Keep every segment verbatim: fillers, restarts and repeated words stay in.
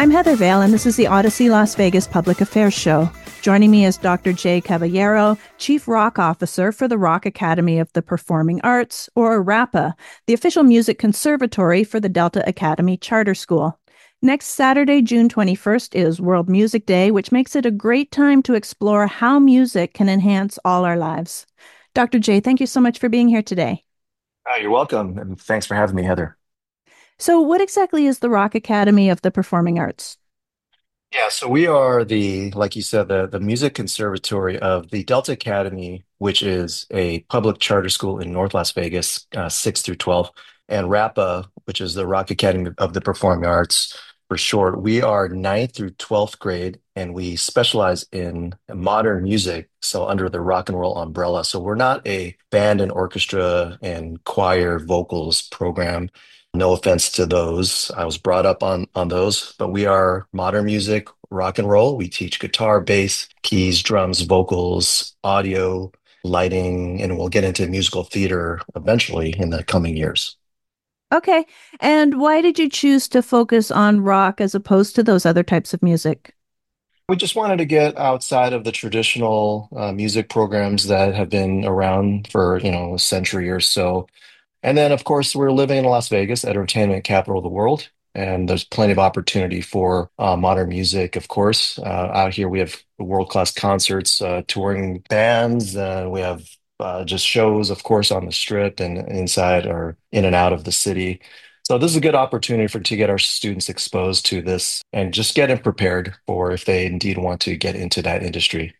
I'm Heather Vale, and this is the Odyssey Las Vegas Public Affairs Show. Joining me is Doctor Jay Caballero, Chief Rock Officer for the Rock Academy of the Performing Arts, or RAPA, the official music conservatory for the Delta Academy Charter School. Next Saturday, June twenty-first, is World Music Day, which makes it a great time to explore how music can enhance all our lives. Doctor Jay, thank you so much for being here today. Oh, you're welcome, and thanks for having me, Heather. So, what exactly is the Rock Academy of the Performing Arts? Yeah, so we are the, like you said, the the music conservatory of the Delta Academy, which is a public charter school in North Las Vegas, uh, six through twelve, and RAPA, which is the Rock Academy of the Performing Arts for short. We are ninth through twelfth grade, and we specialize in modern music, so under the rock and roll umbrella. So we're not a band and orchestra and choir vocals program. No offense to those. I was brought up on on those, but we are modern music, rock and roll. We teach guitar, bass, keys, drums, vocals, audio, lighting, and we'll get into musical theater eventually in the coming years. Okay. And why did you choose to focus on rock as opposed to those other types of music? We just wanted to get outside of the traditional uh, music programs that have been around for, you know, a century or so. And then, of course, we're living in Las Vegas, entertainment capital of the world, and there's plenty of opportunity for uh, modern music, of course. Uh, out here, we have world-class concerts, uh, touring bands, uh, we have uh, just shows, of course, on the strip and inside or in and out of the city. So this is a good opportunity for to get our students exposed to this and just get them prepared for if they indeed want to get into that industry.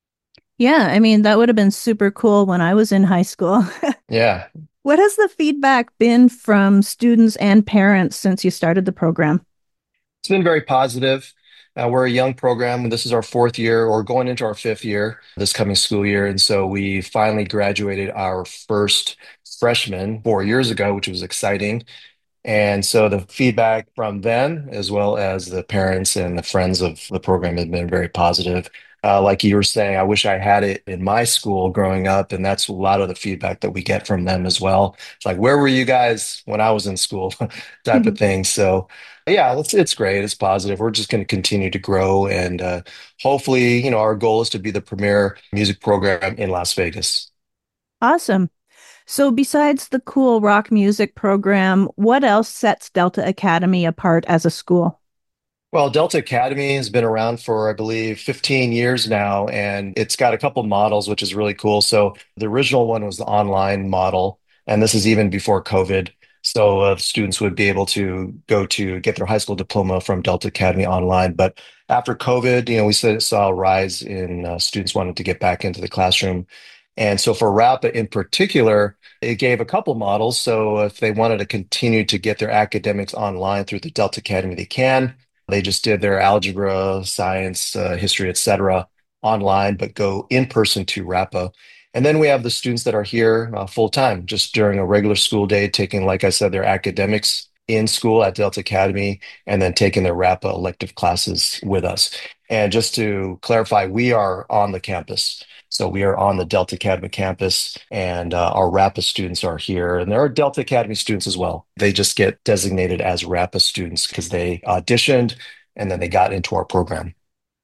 Yeah, I mean, that would have been super cool when I was in high school. Yeah. What has the feedback been from students and parents since you started the program? It's been very positive. Uh, we're a young program. This is our fourth year or going into our fifth year this coming school year. And so we finally graduated our first freshman four years ago, which was exciting. And so the feedback from them, as well as the parents and the friends of the program, have been very positive. Uh, like you were saying, I wish I had it in my school growing up, and that's a lot of the feedback that we get from them as well. It's like, where were you guys when I was in school, type of thing. So, yeah, it's it's great. It's positive. We're just going to continue to grow, and uh, hopefully, you know, our goal is to be the premier music program in Las Vegas. Awesome. So, besides the cool rock music program, what else sets Delta Academy apart as a school? Well, Delta Academy has been around for, I believe, fifteen years now, and it's got a couple models, which is really cool. So the original one was the online model, and this is even before COVID. So uh, students would be able to go to get their high school diploma from Delta Academy online. But after COVID, you know, we saw saw a rise in uh, students wanting to get back into the classroom. And so for RAPA in particular, it gave a couple models. So if they wanted to continue to get their academics online through the Delta Academy, they can. They just did their algebra, science, uh, history, et cetera, online, but go in person to RAPA. And then we have the students that are here uh, full time, just during a regular school day, taking, like I said, their academics in school at Delta Academy, and then taking their RAPA elective classes with us. And just to clarify, we are on the campus. So we are on the Delta Academy campus, and uh, our RAPA students are here. And there are Delta Academy students as well. They just get designated as RAPA students because they auditioned and then they got into our program.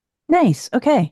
Nice. Okay.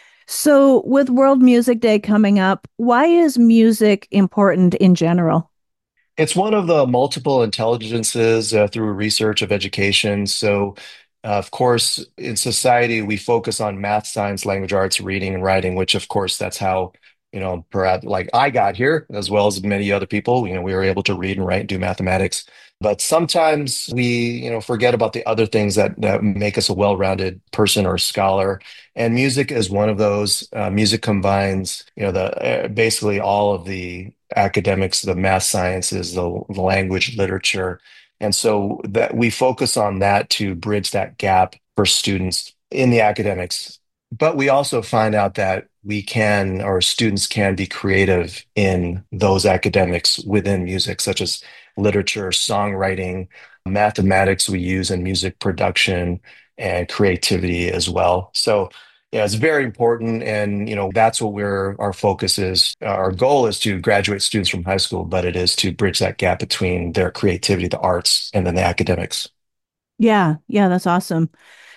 So, with World Music Day coming up, why is music important in general? It's one of the multiple intelligences uh, through research of education. So, uh, of course, in society, we focus on math, science, language arts, reading, and writing, which, of course, that's how, you know, perhaps like I got here, as well as many other people. You know, we were able to read and write and do mathematics. But sometimes we, you know, forget about the other things that, that make us a well-rounded person or scholar. And music is one of those. Uh, music combines, you know, the uh, basically all of the academics, the math sciences, the, the language, literature. And so that we focus on that to bridge that gap for students in the academics. But we also find out that we can, or students can be creative in those academics within music, such as literature, songwriting, mathematics we use in music production, and creativity as well. So yeah, it's very important, and you know that's what we're our focus is. Our goal is to graduate students from high school, but it is to bridge that gap between their creativity, the arts, and then the academics. Yeah, yeah, that's awesome.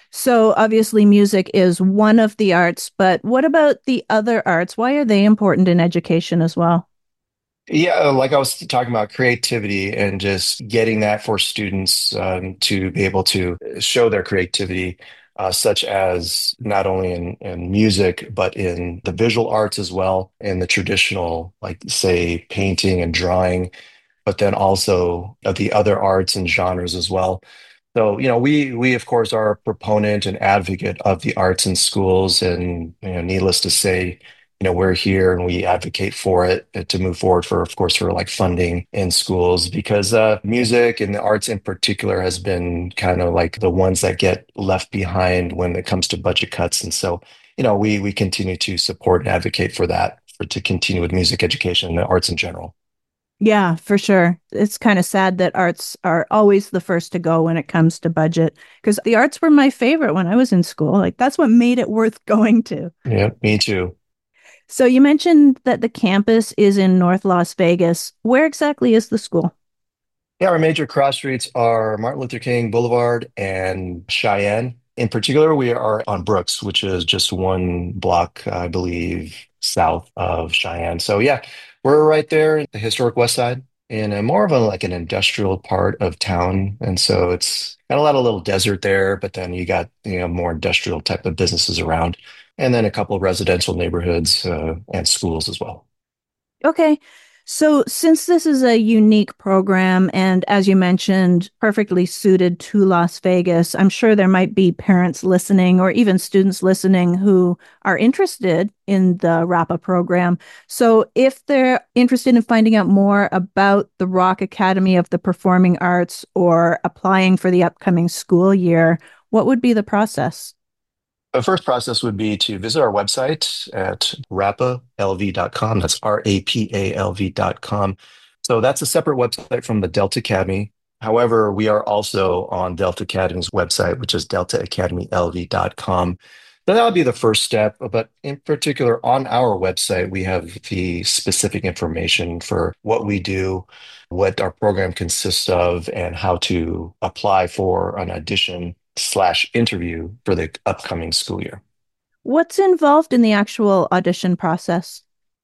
So obviously music is one of the arts, but what about the other arts? Why are they important in education as well? Yeah, like I was talking about creativity and just getting that for students um, to be able to show their creativity, uh, such as not only in, in music, but in the visual arts as well, in the traditional, like say, painting and drawing, but then also uh, the other arts and genres as well. So, you know, we we of course are a proponent and advocate of the arts in schools, and you know, needless to say, you know, we're here and we advocate for it uh, to move forward for, of course, for like funding in schools because uh, music and the arts in particular has been kind of like the ones that get left behind when it comes to budget cuts, and so, you know, we we continue to support and advocate for that for to continue with music education and the arts in general. Yeah, for sure. It's kind of sad that arts are always the first to go when it comes to budget because the arts were my favorite when I was in school. Like that's what made it worth going to. Yeah, me too. So you mentioned that the campus is in North Las Vegas. Where exactly is the school? Yeah, our major cross streets are Martin Luther King Boulevard and Cheyenne. In particular, we are on Brooks, which is just one block, I believe, south of Cheyenne. So yeah, we're right there in the historic West Side in a more of a like an industrial part of town. And so it's got a lot of little desert there, but then you got, you know, more industrial type of businesses around, and then a couple of residential neighborhoods uh, and schools as well. Okay. So, since this is a unique program and as you mentioned, perfectly suited to Las Vegas, I'm sure there might be parents listening or even students listening who are interested in the RAPA program. So, if they're interested in finding out more about the Rock Academy of the Performing Arts or applying for the upcoming school year, what would be the process? The first process would be to visit our website at rapa l v dot com. That's R A P A L V dot com. So that's a separate website from the Delta Academy. However, we are also on Delta Academy's website, which is delta academy l v dot com. So that would be the first step. But in particular, on our website, we have the specific information for what we do, what our program consists of, and how to apply for an audition slash interview for the upcoming school year. What's involved in the actual audition process?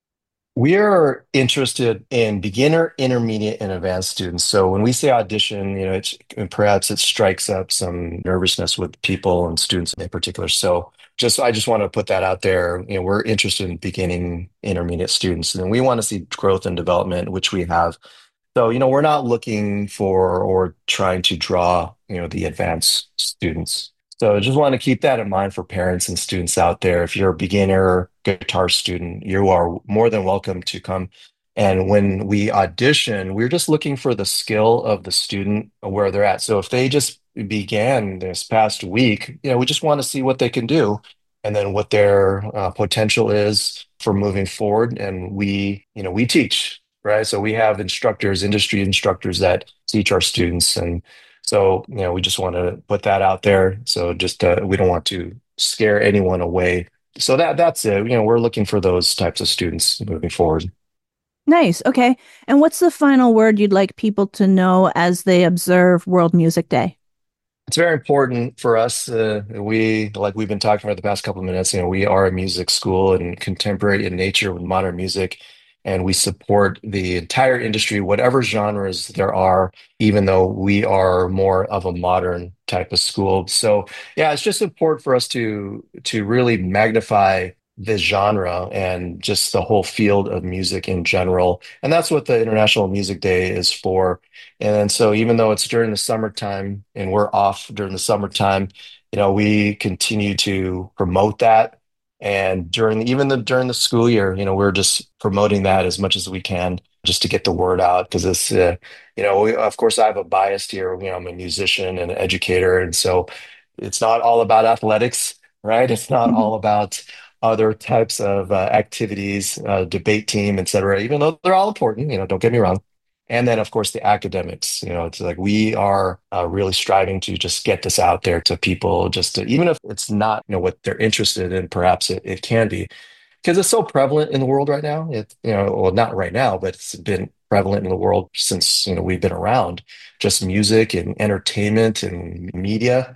We are interested in beginner, intermediate, and advanced students. So when we say audition, you know, it's perhaps it strikes up some nervousness with people and students in particular. So just I just want to put that out there. You know, we're interested in beginning, intermediate students, and we want to see growth and development, which we have. So, you know, we're not looking for or trying to draw, you know, the advanced students. So I just want to keep that in mind for parents and students out there. If you're a beginner guitar student, you are more than welcome to come. And when we audition, we're just looking for the skill of the student where they're at. So if they just began this past week, you know, we just want to see what they can do and then what their uh, potential is for moving forward. And we, you know, we teach, right? So we have instructors, industry instructors that teach our students. And so, you know, we just want to put that out there. So just uh, we don't want to scare anyone away. So that that's it. You know, we're looking for those types of students moving forward. Nice. Okay. And what's the final word you'd like people to know as they observe World Music Day? It's very important for us. Uh, we, like we've been talking about the past couple of minutes, you know, we are a music school and contemporary in nature with modern music, and we support the entire industry, whatever genres there are, even though we are more of a modern type of school. So, yeah, it's just important for us to to really magnify this genre and just the whole field of music in general. And that's what the International Music Day is for. And so even though it's during the summertime and we're off during the summertime, you know, we continue to promote that. And during even the during the school year, you know, we're just promoting that as much as we can just to get the word out because it's, uh, you know, we, of course I have a bias here. You know, I'm a musician and an educator, and so it's not all about athletics, right? It's not all about other types of uh, activities, uh, debate team, et cetera, even though they're all important, you know, don't get me wrong. And then, of course, the academics. You know, it's like we are uh, really striving to just get this out there to people, just to, even if it's not, you know, what they're interested in, perhaps it, it can be because it's so prevalent in the world right now. It, you know, well, not right now, but it's been prevalent in the world since, you know, we've been around, just music and entertainment and media.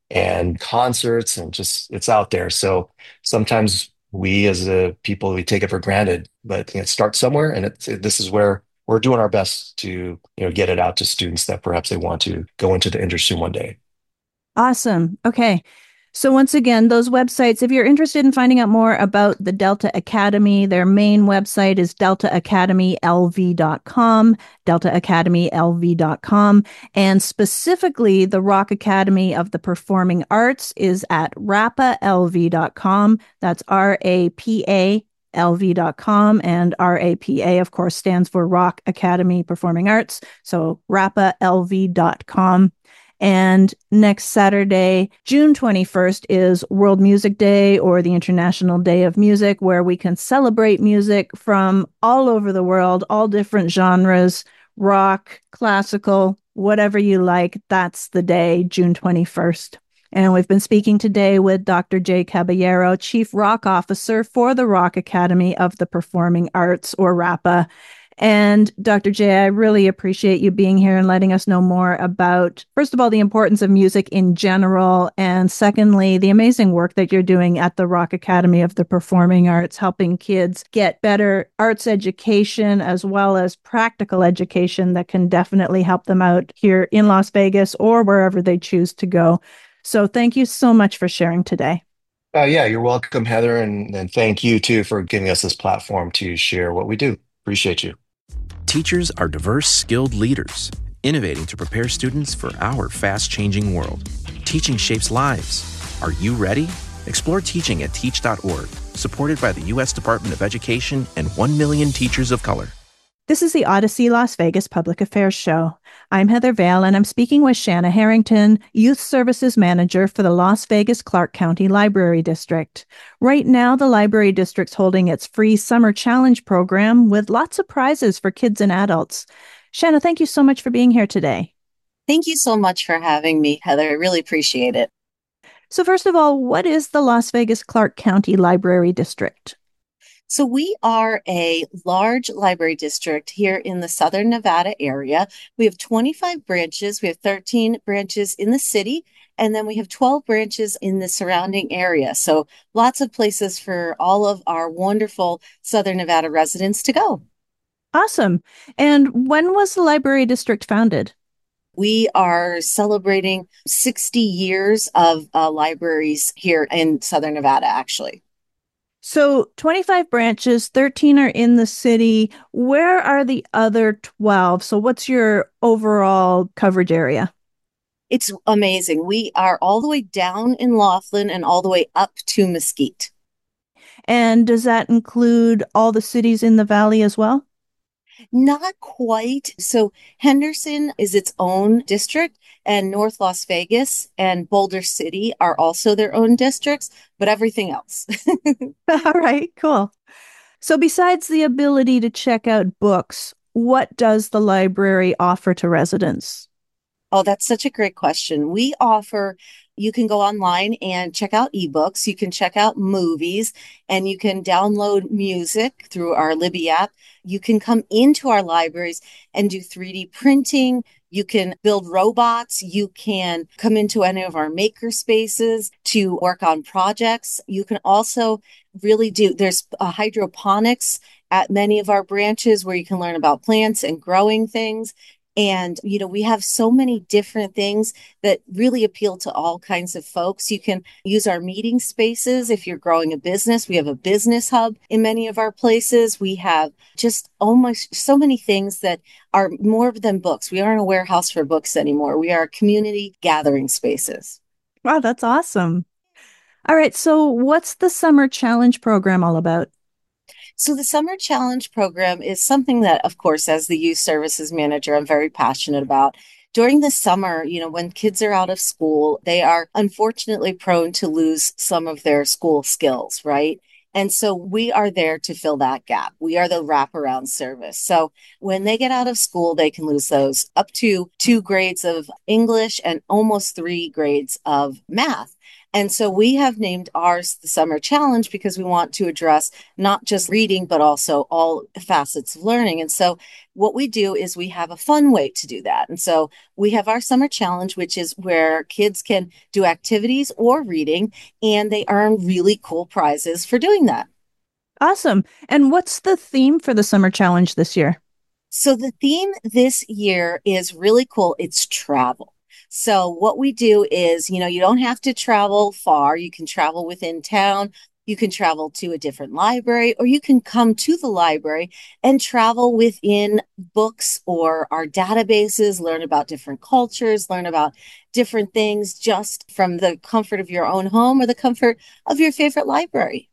and concerts and just it's out there. So sometimes we as a people, we take it for granted, but you know, start somewhere. And it's, it, this is where we're doing our best to, you know, get it out to students that perhaps they want to go into the industry one day. Awesome. Okay. So once again, those websites, if you're interested in finding out more about the Delta Academy, their main website is delta academy l v dot com, delta academy l v dot com. And specifically, the Rock Academy of the Performing Arts is at rapa l v dot com. That's R A P A L V dot com. And R A P A, of course, stands for Rock Academy Performing Arts. So rapa l v dot com. And next Saturday, June twenty-first, is World Music Day, or the International Day of Music, where we can celebrate music from all over the world, all different genres, rock, classical, whatever you like. That's the day, June twenty-first. And we've been speaking today with Doctor Jay Caballero, Chief Rock Officer for the Rock Academy of the Performing Arts, or RAPA. And Doctor J, I really appreciate you being here and letting us know more about, first of all, the importance of music in general, and secondly, the amazing work that you're doing at the Rock Academy of the Performing Arts, helping kids get better arts education as well as practical education that can definitely help them out here in Las Vegas or wherever they choose to go. So thank you so much for sharing today. Uh, yeah, you're welcome, Heather. And, and thank you too for giving us this platform to share what we do. Appreciate you. Teachers are diverse, skilled leaders, innovating to prepare students for our fast-changing world. Teaching shapes lives. Are you ready? Explore teaching at teach dot org, supported by the U S Department of Education and one million teachers of color. This is the Odyssey Las Vegas Public Affairs Show. I'm Heather Vale, and I'm speaking with Shanna Harrington, Youth Services Manager for the Las Vegas Clark County Library District. Right now, the Library District's holding its free Summer Challenge program with lots of prizes for kids and adults. Shanna, thank you so much for being here today. Thank you so much for having me, Heather. I really appreciate it. So first of all, what is the Las Vegas Clark County Library District? So we are a large library district here in the Southern Nevada area. We have twenty-five branches. We have thirteen branches in the city, and then we have twelve branches in the surrounding area. So lots of places for all of our wonderful Southern Nevada residents to go. Awesome. And when was the library district founded? We are celebrating sixty years of uh, libraries here in Southern Nevada, actually. So twenty-five branches, thirteen are in the city. Where are the other twelve? So what's your overall coverage area? It's amazing. We are all the way down in Laughlin and all the way up to Mesquite. And does that include all the cities in the valley as well? Not quite. So Henderson is its own district, and North Las Vegas and Boulder City are also their own districts, but everything else. All right, cool. So besides the ability to check out books, what does the library offer to residents? Oh, that's such a great question. We offer, you can go online and check out ebooks, you can check out movies, and you can download music through our Libby app. You can come into our libraries and do three D printing. You can build robots. You can come into any of our maker spaces to work on projects. You can also really do, there's a hydroponics at many of our branches where you can learn about plants and growing things. And, you know, we have so many different things that really appeal to all kinds of folks. You can use our meeting spaces if you're growing a business. We have a business hub in many of our places. We have just almost so many things that are more than books. We aren't a warehouse for books anymore. We are community gathering spaces. Wow, that's awesome. All right. So what's the Summer Challenge program all about? So the Summer Challenge program is something that, of course, as the youth services manager, I'm very passionate about. During the summer, you know, when kids are out of school, they are unfortunately prone to lose some of their school skills, right? And so we are there to fill that gap. We are the wraparound service. So when they get out of school, they can lose those up to two grades of English and almost three grades of math. And so we have named ours the Summer Challenge because we want to address not just reading, but also all facets of learning. And so what we do is we have a fun way to do that. And so we have our Summer Challenge, which is where kids can do activities or reading, and they earn really cool prizes for doing that. Awesome. And what's the theme for the Summer Challenge this year? So the theme this year is really cool. It's travel. So what we do is, you know, you don't have to travel far. You can travel within town. You can travel to a different library, or you can come to the library and travel within books or our databases, learn about different cultures, learn about different things just from the comfort of your own home or the comfort of your favorite library.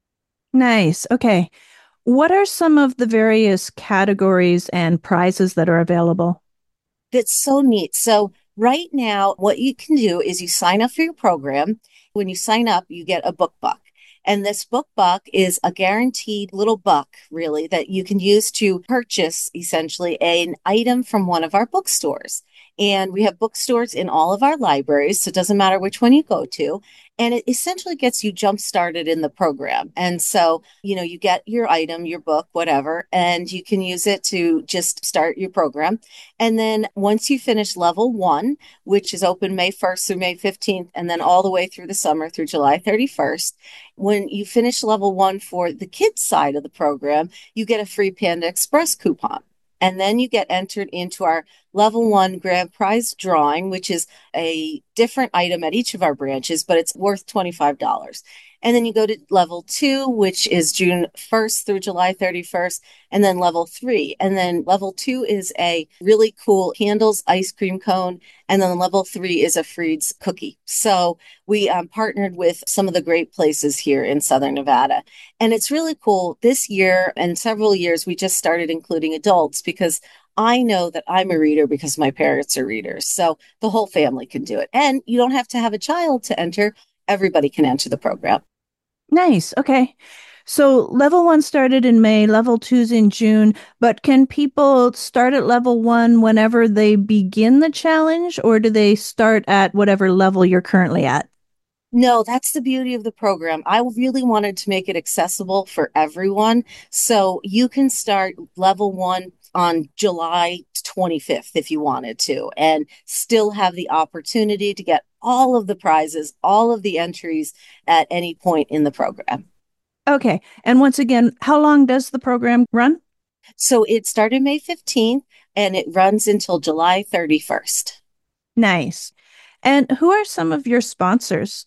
Nice. Okay. What are some of the various categories and prizes that are available? That's so neat. So right now, what you can do is you sign up for your program. When you sign up, you get a book buck. And this book buck is a guaranteed little buck, really, that you can use to purchase essentially an item from one of our bookstores. And we have bookstores in all of our libraries, so it doesn't matter which one you go to. And it essentially gets you jump started in the program. And so, you know, you get your item, your book, whatever, and you can use it to just start your program. And then once you finish level one, which is open May first through May fifteenth, and then all the way through the summer through July thirty-first, when you finish level one for the kids side of the program, you get a free Panda Express coupon. And then you get entered into our level one grand prize drawing, which is a different item at each of our branches, but it's worth twenty-five dollars. And then you go to level two, which is June first through July thirty-first, and then level three. And then level two is a really cool candles ice cream cone. And then level three is a Freed's cookie. So we um, partnered with some of the great places here in Southern Nevada. And it's really cool. This year and several years, we just started including adults because I know that I'm a reader because my parents are readers. So the whole family can do it. And you don't have to have a child to enter. Everybody can enter the program. Nice. Okay. So level one started in May, level two's in June, but can people start at level one whenever they begin the challenge, or do they start at whatever level you're currently at? No, that's the beauty of the program. I really wanted to make it accessible for everyone. So you can start level one on July twenty-fifth if you wanted to, and still have the opportunity to get all of the prizes, all of the entries at any point in the program. Okay. And once again, how long does the program run? So it started May fifteenth and it runs until July thirty-first. Nice. And who are some of your sponsors?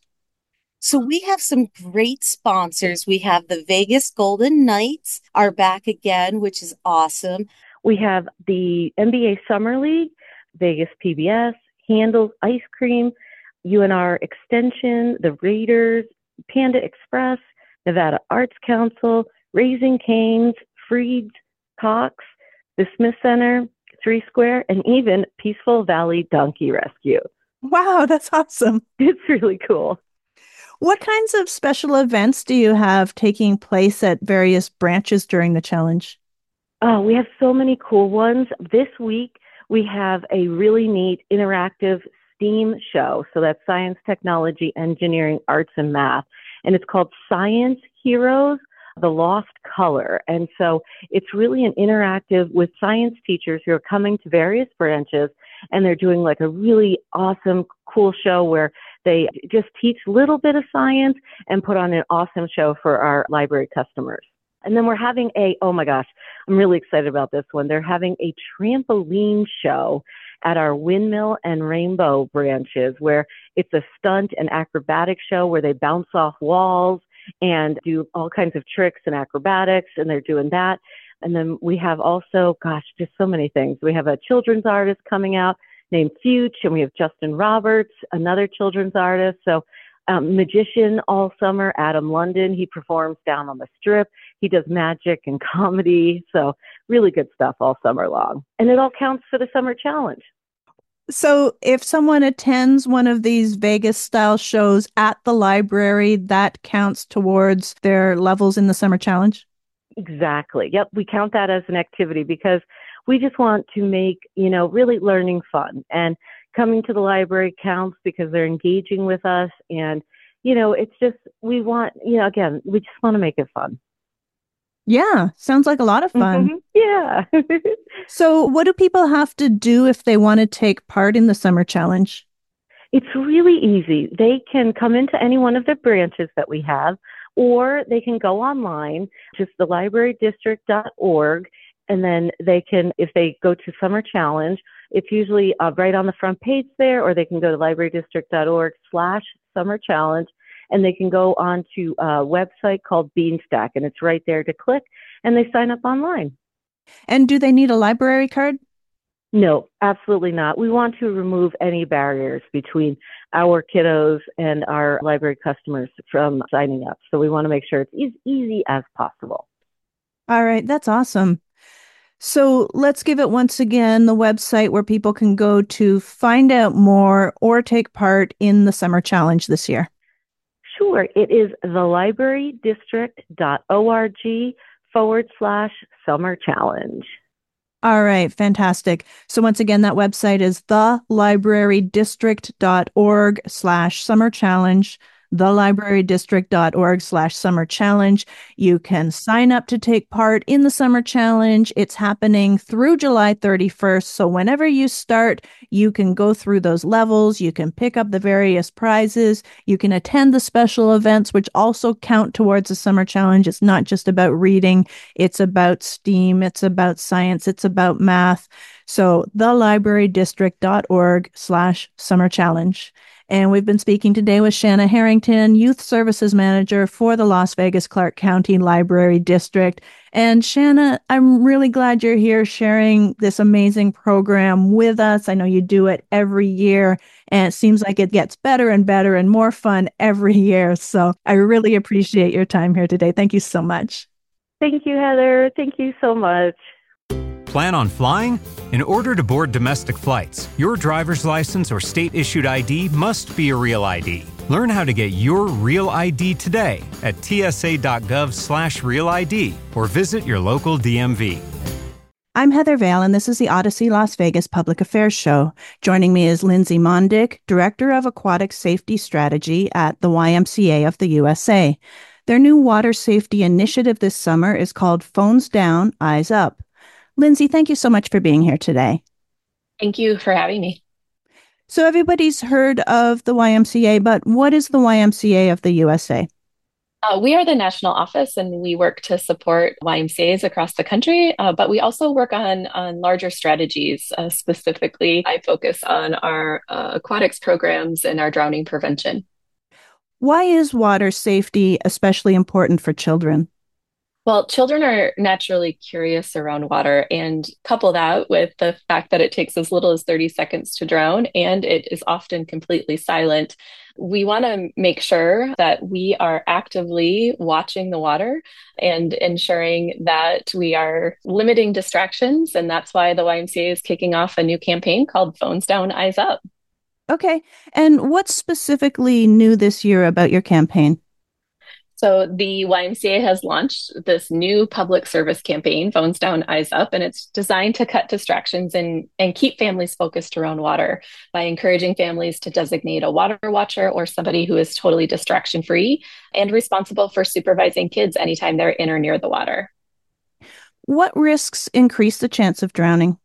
So we have some great sponsors. We have the Vegas Golden Knights are back again, which is awesome. We have the N B A Summer League, Vegas P B S, Handles Ice Cream, U N R Extension, the Raiders, Panda Express, Nevada Arts Council, Raising Cane's, Freed's, Cox, the Smith Center, Three Square, and even Peaceful Valley Donkey Rescue. Wow, that's awesome. It's really cool. What kinds of special events do you have taking place at various branches during the challenge? Oh, we have so many cool ones. This week, we have a really neat interactive STEAM show. So that's science, technology, engineering, arts, and math. And it's called Science Heroes, The Lost Color. And so it's really an interactive with science teachers who are coming to various branches, and they're doing like a really awesome, cool show where they just teach a little bit of science and put on an awesome show for our library customers. And then we're having a, oh my gosh, I'm really excited about this one. They're having a trampoline show at our Windmill and Rainbow branches, where it's a stunt and acrobatic show where they bounce off walls and do all kinds of tricks and acrobatics, and they're doing that. And then we have also, gosh, just so many things. We have a children's artist coming out named Fuge, and we have Justin Roberts, another children's artist. So um, magician all summer, Adam London. He performs down on the Strip. He does magic and comedy. So really good stuff all summer long. And it all counts for the summer challenge. So if someone attends one of these Vegas style shows at the library, that counts towards their levels in the summer challenge? Exactly. Yep. We count that as an activity because we just want to make, you know, really learning fun. And coming to the library counts because they're engaging with us and you know, it's just, we want, you know, again, we just want to make it fun. Yeah, sounds like a lot of fun. Mm-hmm. Yeah. So what do people have to do if they want to take part in the summer challenge? It's really easy. They can come into any one of the branches that we have, or they can go online, just the library district dot org, and then they can, if they go to Summer Challenge, it's usually uh, right on the front page there, or they can go to library district dot org slash Summer Challenge, and they can go on to a website called Beanstack, and it's right there to click, and they sign up online. And do they need a library card? No, absolutely not. We want to remove any barriers between our kiddos and our library customers from signing up. So we want to make sure it's as easy as possible. All right, that's awesome. So let's give it once again the website where people can go to find out more or take part in the summer challenge this year. Sure. It is the library district dot org forward slash summer challenge. All right, fantastic. So once again, that website is the library district dot org slash summer challenge, the library district dot org slash summer challenge. You can sign up to take part in the summer challenge. It's happening through July thirty-first. So whenever you start, you can go through those levels. You can pick up the various prizes. You can attend the special events, which also count towards the summer challenge. It's not just about reading. It's about STEAM. It's about science. It's about math. So the library district dot org slash summer challenge. And we've been speaking today with Shanna Harrington, Youth Services Manager for the Las Vegas Clark County Library District. And Shanna, I'm really glad you're here sharing this amazing program with us. I know you do it every year, and it seems like it gets better and better and more fun every year. So I really appreciate your time here today. Thank you so much. Thank you, Heather. Thank you so much. Plan on flying? In order to board domestic flights, your driver's license or state-issued I D must be a real I D. Learn how to get your real I D today at T S A dot gov slash real I D or visit your local D M V. I'm Heather Vale, and this is the Odyssey Las Vegas Public Affairs Show. Joining me is Lindsay Mondick, Director of Aquatic Safety Strategy at the Y M C A of the U S A. Their new water safety initiative this summer is called Phones Down, Eyes Up. Lindsay, thank you so much for being here today. Thank you for having me. So everybody's heard of the Y M C A, but what is the Y M C A of the U S A? Uh, we are the national office, and we work to support Y M C As across the country, uh, but we also work on, on larger strategies. Uh, specifically, I focus on our uh, aquatics programs and our drowning prevention. Why is water safety especially important for children? Well, children are naturally curious around water, and couple that with the fact that it takes as little as thirty seconds to drown, and it is often completely silent. We want to make sure that we are actively watching the water and ensuring that we are limiting distractions. And that's why the Y M C A is kicking off a new campaign called Phones Down, Eyes Up. Okay. And what's specifically new this year about your campaign? So the Y M C A has launched this new public service campaign, Phones Down, Eyes Up, and it's designed to cut distractions and, and keep families focused around water by encouraging families to designate a water watcher or somebody who is totally distraction-free and responsible for supervising kids anytime they're in or near the water. What risks increase the chance of drowning?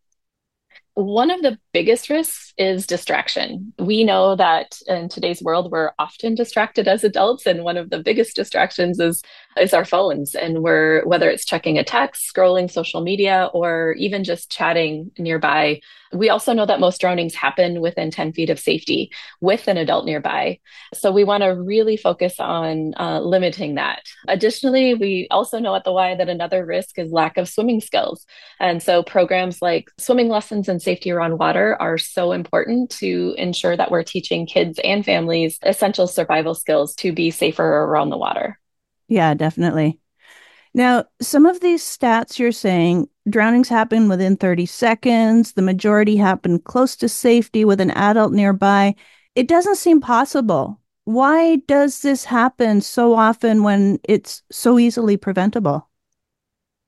One of the biggest risks is distraction. We know that in today's world, we're often distracted as adults, and one of the biggest distractions is is our phones. And we're, whether it's checking a text, scrolling social media, or even just chatting nearby. We also know that most drownings happen within ten feet of safety with an adult nearby. So we want to really focus on uh, limiting that. Additionally, we also know at the Y that another risk is lack of swimming skills. And so programs like swimming lessons and safety around water are so important to ensure that we're teaching kids and families essential survival skills to be safer around the water. Yeah, definitely. Now, some of these stats you're saying, drownings happen within thirty seconds. The majority happen close to safety with an adult nearby. It doesn't seem possible. Why does this happen so often when it's so easily preventable?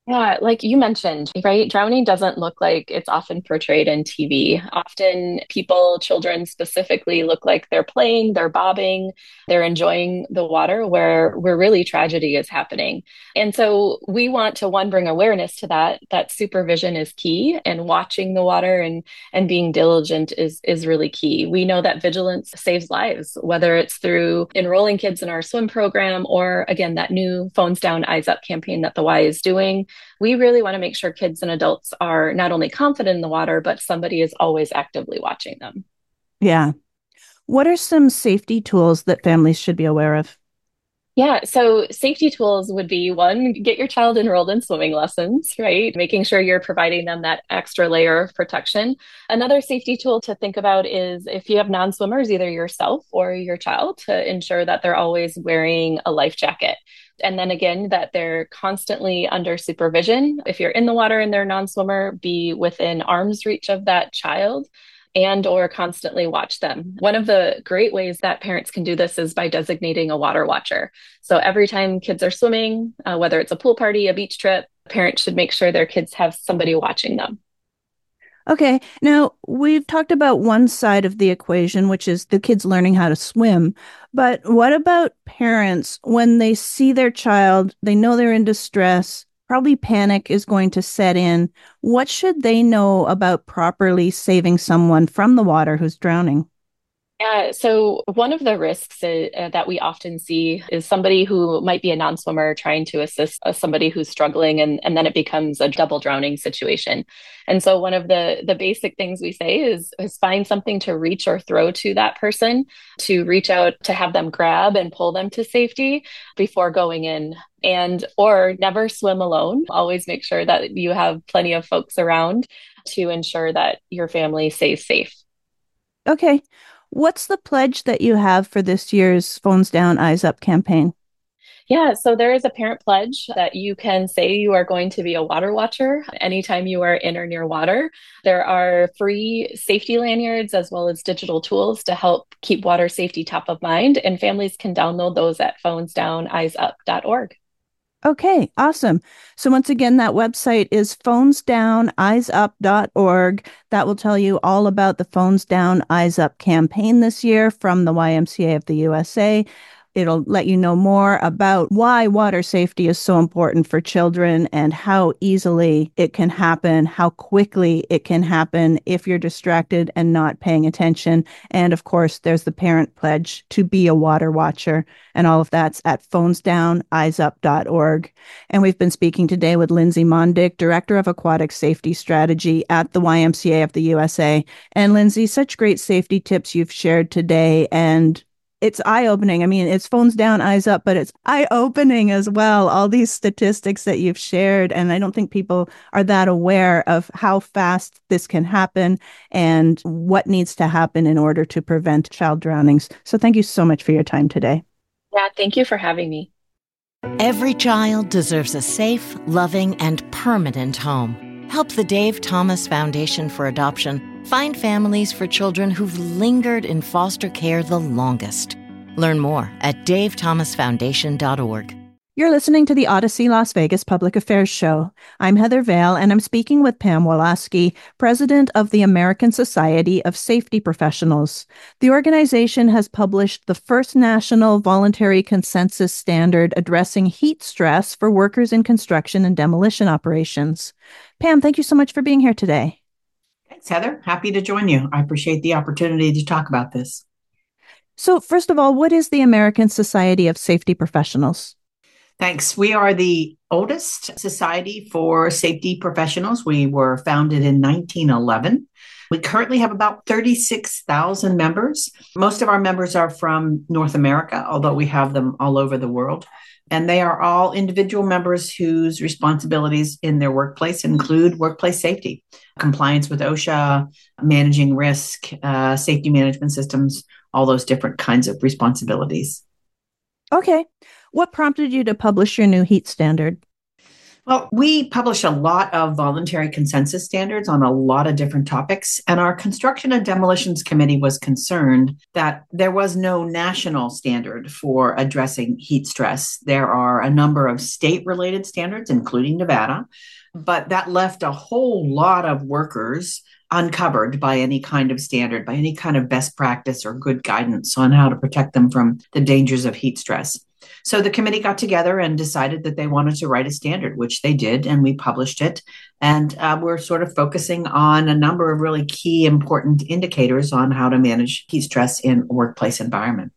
Yeah, like you mentioned, right? Drowning doesn't look like it's often portrayed in T V. Often people, children specifically, look like they're playing, they're bobbing, they're enjoying the water where where really tragedy is happening. And so we want to one bring awareness to that, that supervision is key and watching the water and and being diligent is is really key. We know that vigilance saves lives, whether it's through enrolling kids in our swim program or again that new Phones Down, Eyes Up campaign that the Y is doing. We really want to make sure kids and adults are not only confident in the water, but somebody is always actively watching them. Yeah. What are some safety tools that families should be aware of? Yeah, so safety tools would be one, get your child enrolled in swimming lessons, right? Making sure you're providing them that extra layer of protection. Another safety tool to think about is if you have non-swimmers, either yourself or your child, to ensure that they're always wearing a life jacket. And then again, that they're constantly under supervision. If you're in the water and they're a non-swimmer, be within arm's reach of that child and or constantly watch them. One of the great ways that parents can do this is by designating a water watcher. So every time kids are swimming, uh, whether it's a pool party, a beach trip, parents should make sure their kids have somebody watching them. Okay. Now, we've talked about one side of the equation, which is the kids learning how to swim. But what about parents when they see their child, they know they're in distress, probably panic is going to set in. What should they know about properly saving someone from the water who's drowning? Yeah, so one of the risks uh, that we often see is somebody who might be a non-swimmer trying to assist uh, somebody who's struggling, and, and then it becomes a double drowning situation. And so one of the the basic things we say is, is find something to reach or throw to that person, to reach out to have them grab and pull them to safety before going in. And or never swim alone. Always make sure that you have plenty of folks around to ensure that your family stays safe. Okay. What's the pledge that you have for this year's Phones Down, Eyes Up campaign? Yeah, so there is a parent pledge that you can say you are going to be a water watcher anytime you are in or near water. There are free safety lanyards as well as digital tools to help keep water safety top of mind, and families can download those at phones down eyes up dot org. Okay, awesome. So once again, that website is phones down eyes up dot org. That will tell you all about the Phones Down, Eyes Up campaign this year from the Y M C A of the U S A. It'll let you know more about why water safety is so important for children and how easily it can happen, how quickly it can happen if you're distracted and not paying attention. And of course, there's the parent pledge to be a water watcher. And all of that's at phones down eyes up dot org. And we've been speaking today with Lindsay Mondick, Director of Aquatic Safety Strategy at the Y M C A of the U S A. And Lindsay, such great safety tips you've shared today. And it's eye-opening. I mean, it's phones down, eyes up, but it's eye-opening as well. All these statistics that you've shared. And I don't think people are that aware of how fast this can happen and what needs to happen in order to prevent child drownings. So thank you so much for your time today. Yeah, thank you for having me. Every child deserves a safe, loving, and permanent home. Help the Dave Thomas Foundation for Adoption find families for children who've lingered in foster care the longest. Learn more at dave thomas foundation dot org. You're listening to the Odyssey Las Vegas Public Affairs Show. I'm Heather Vale, and I'm speaking with Pam Woloski, president of the American Society of Safety Professionals. The organization has published the first national voluntary consensus standard addressing heat stress for workers in construction and demolition operations. Pam, thank you so much for being here today. Thanks, Heather. Happy to join you. I appreciate the opportunity to talk about this. So, first of all, what is the American Society of Safety Professionals? Thanks. We are the oldest society for safety professionals. We were founded in nineteen eleven. We currently have about thirty-six thousand members. Most of our members are from North America, although we have them all over the world. And they are all individual members whose responsibilities in their workplace include workplace safety, compliance with OSHA, managing risk, uh, safety management systems, all those different kinds of responsibilities. Okay. What prompted you to publish your new heat standard? Well, we publish a lot of voluntary consensus standards on a lot of different topics, and our Construction and Demolitions Committee was concerned that there was no national standard for addressing heat stress. There are a number of state-related standards, including Nevada, but that left a whole lot of workers uncovered by any kind of standard, by any kind of best practice or good guidance on how to protect them from the dangers of heat stress. So the committee got together and decided that they wanted to write a standard, which they did, and we published it. And uh, we're sort of focusing on a number of really key important indicators on how to manage heat stress in a workplace environment.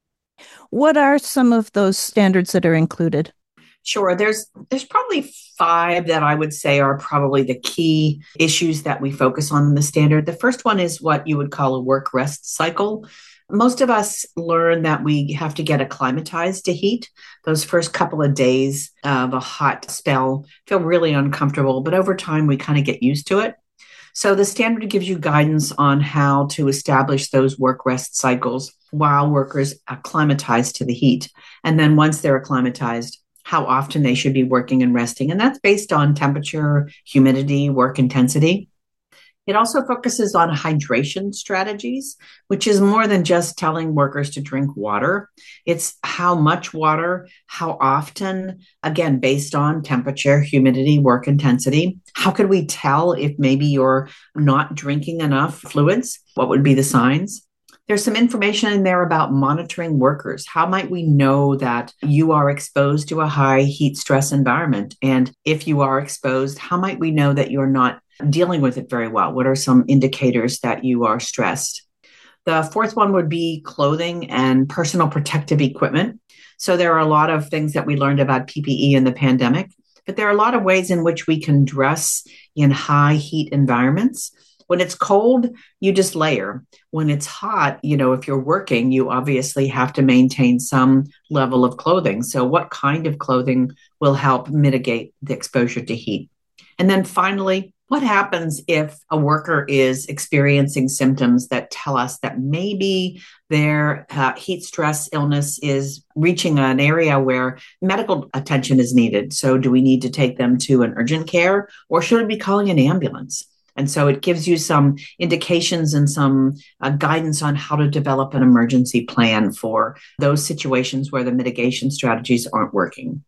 What are some of those standards that are included? Sure. There's there's probably five that I would say are probably the key issues that we focus on in the standard. The first one is what you would call a work rest cycle. Most of us learn that we have to get acclimatized to heat. Those first couple of days of a hot spell feel really uncomfortable, but over time we kind of get used to it. So the standard gives you guidance on how to establish those work rest cycles while workers acclimatize to the heat. And then once they're acclimatized, how often they should be working and resting. And that's based on temperature, humidity, work intensity. It also focuses on hydration strategies, which is more than just telling workers to drink water. It's how much water, how often, again, based on temperature, humidity, work intensity. How could we tell if maybe you're not drinking enough fluids? What would be the signs? There's some information in there about monitoring workers. How might we know that you are exposed to a high heat stress environment? And if you are exposed, how might we know that you're not dealing with it very well? What are some indicators that you are stressed? The fourth one would be clothing and personal protective equipment. So there are a lot of things that we learned about P P E in the pandemic, but there are a lot of ways in which we can dress in high heat environments. When it's cold, you just layer. When it's hot, you know, if you're working, you obviously have to maintain some level of clothing. So what kind of clothing will help mitigate the exposure to heat? And then finally, what happens if a worker is experiencing symptoms that tell us that maybe their uh, heat stress illness is reaching an area where medical attention is needed? So do we need to take them to an urgent care, or should we be calling an ambulance? And so it gives you some indications and some uh, guidance on how to develop an emergency plan for those situations where the mitigation strategies aren't working.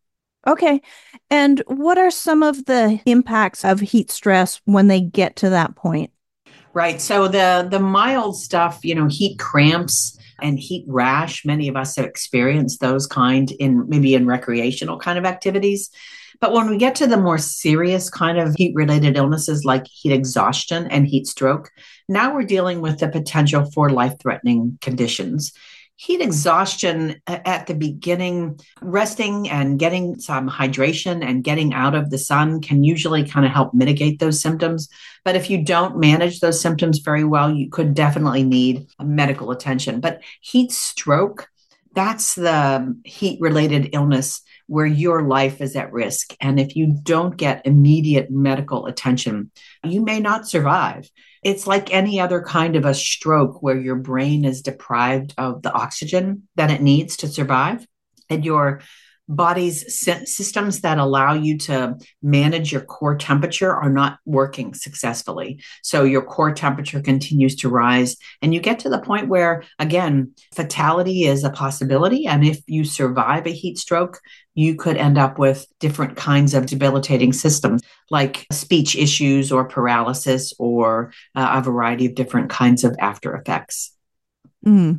Okay. And what are some of the impacts of heat stress when they get to that point? Right. So the, the mild stuff, you know, heat cramps and heat rash, many of us have experienced those kind in maybe in recreational kind of activities. But when we get to the more serious kind of heat-related illnesses like heat exhaustion and heat stroke, now we're dealing with the potential for life-threatening conditions. Heat exhaustion at the beginning, resting and getting some hydration and getting out of the sun can usually kind of help mitigate those symptoms. But if you don't manage those symptoms very well, you could definitely need medical attention. But heat stroke, that's the heat-related illness where your life is at risk. And if you don't get immediate medical attention, you may not survive. It's like any other kind of a stroke where your brain is deprived of the oxygen that it needs to survive, and your body's systems that allow you to manage your core temperature are not working successfully. So your core temperature continues to rise, and you get to the point where, again, fatality is a possibility. And if you survive a heat stroke, you could end up with different kinds of debilitating systems like speech issues or paralysis or uh, a variety of different kinds of after effects. Mm.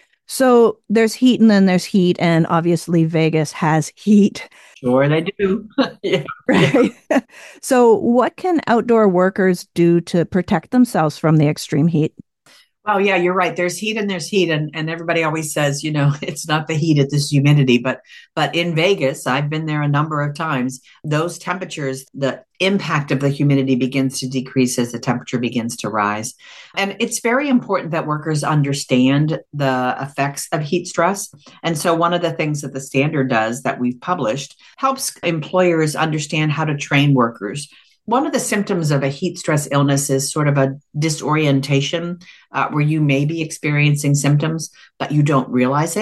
So there's heat and then there's heat, and obviously Vegas has heat. Sure, they do. Yeah. Right. So what can outdoor workers do to protect themselves from the extreme heat? Oh, yeah, you're right. There's heat and there's heat. And, and everybody always says, you know, it's not the heat, it's this humidity. But but in Vegas, I've been there a number of times. Those temperatures, the impact of the humidity begins to decrease as the temperature begins to rise. And it's very important that workers understand the effects of heat stress. And so one of the things that the standard does that we've published helps employers understand how to train workers. One of the symptoms of a heat stress illness is sort of a disorientation uh, where you may be experiencing symptoms, but you don't realize it.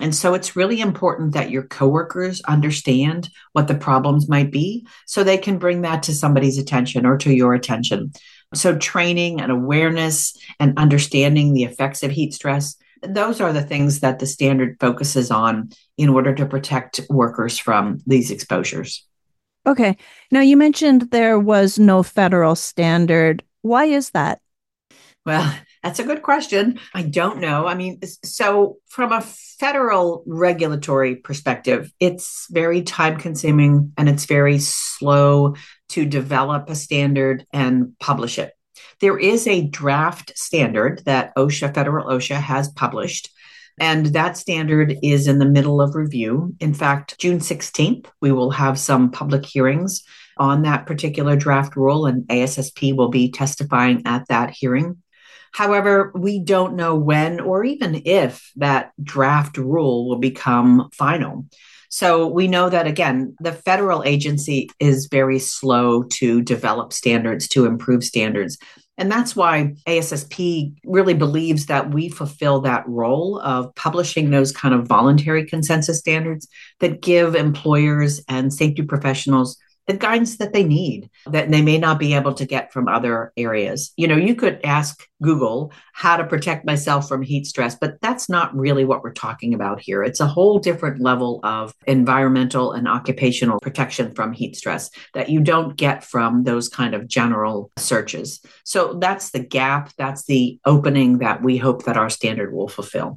And so it's really important that your coworkers understand what the problems might be so they can bring that to somebody's attention or to your attention. So training and awareness and understanding the effects of heat stress, those are the things that the standard focuses on in order to protect workers from these exposures. Okay. Now, you mentioned there was no federal standard. Why is that? Well, that's a good question. I don't know. I mean, so from a federal regulatory perspective, it's very time consuming and it's very slow to develop a standard and publish it. There is a draft standard that OSHA, federal OSHA, has published. And that standard is in the middle of review. In fact, June sixteenth, we will have some public hearings on that particular draft rule, and A S S P will be testifying at that hearing. However, we don't know when or even if that draft rule will become final. So we know that, again, the federal agency is very slow to develop standards, to improve standards. And that's why A S S P really believes that we fulfill that role of publishing those kind of voluntary consensus standards that give employers and safety professionals the guidance that they need, that they may not be able to get from other areas. You know, you could ask Google how to protect myself from heat stress, but that's not really what we're talking about here. It's a whole different level of environmental and occupational protection from heat stress that you don't get from those kind of general searches. So that's the gap. That's the opening that we hope that our standard will fulfill.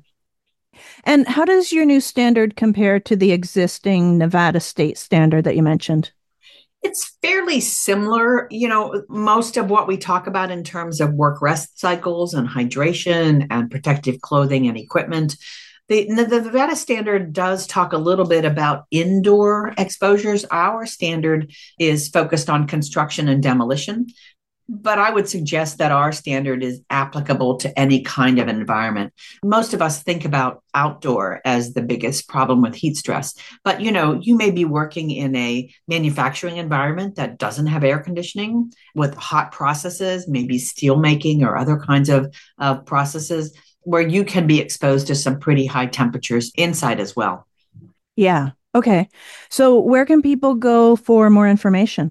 And how does your new standard compare to the existing Nevada state standard that you mentioned? It's fairly similar. You know, most of what we talk about in terms of work rest cycles and hydration and protective clothing and equipment, the, the Nevada standard does talk a little bit about indoor exposures. Our standard is focused on construction and demolition. But I would suggest that our standard is applicable to any kind of environment. Most of us think about outdoor as the biggest problem with heat stress. But, you know, you may be working in a manufacturing environment that doesn't have air conditioning with hot processes, maybe steel making or other kinds of, of processes where you can be exposed to some pretty high temperatures inside as well. Yeah. Okay. So where can people go for more information?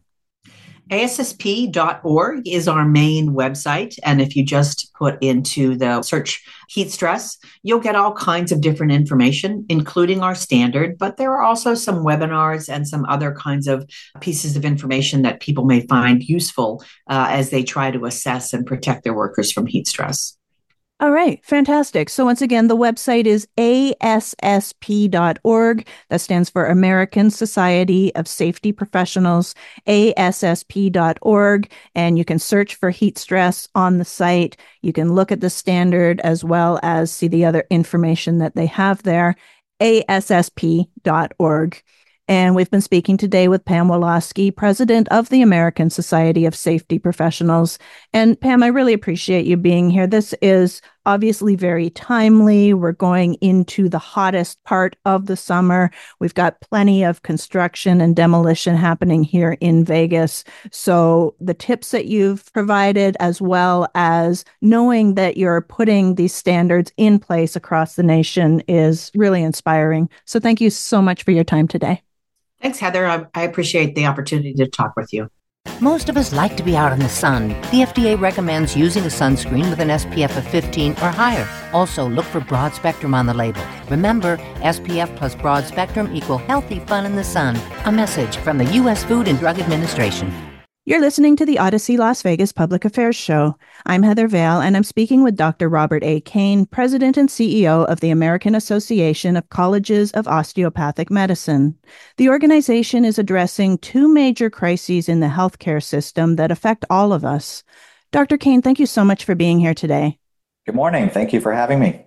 A S S P dot org is our main website. And if you just put into the search heat stress, you'll get all kinds of different information, including our standard. But there are also some webinars and some other kinds of pieces of information that people may find useful uh, as they try to assess and protect their workers from heat stress. All right. Fantastic. So once again, the website is A S S P dot org. That stands for American Society of Safety Professionals, A S S P dot org. And you can search for heat stress on the site. You can look at the standard as well as see the other information that they have there, A S S P dot org. And we've been speaking today with Pam Woloski, president of the American Society of Safety Professionals. And Pam, I really appreciate you being here. This is obviously very timely. We're going into the hottest part of the summer. We've got plenty of construction and demolition happening here in Vegas. So the tips that you've provided, as well as knowing that you're putting these standards in place across the nation, is really inspiring. So thank you so much for your time today. Thanks, Heather. I, I appreciate the opportunity to talk with you. Most of us like to be out in the sun. The F D A recommends using a sunscreen with an S P F of fifteen or higher. Also, look for broad spectrum on the label. Remember, S P F plus broad spectrum equal healthy fun in the sun. A message from the U S Food and Drug Administration. You're listening to the Odyssey Las Vegas Public Affairs Show. I'm Heather Vale, and I'm speaking with Doctor Robert A. Kane, President and C E O of the American Association of Colleges of Osteopathic Medicine. The organization is addressing two major crises in the healthcare system that affect all of us. Doctor Kane, thank you so much for being here today. Good morning. Thank you for having me.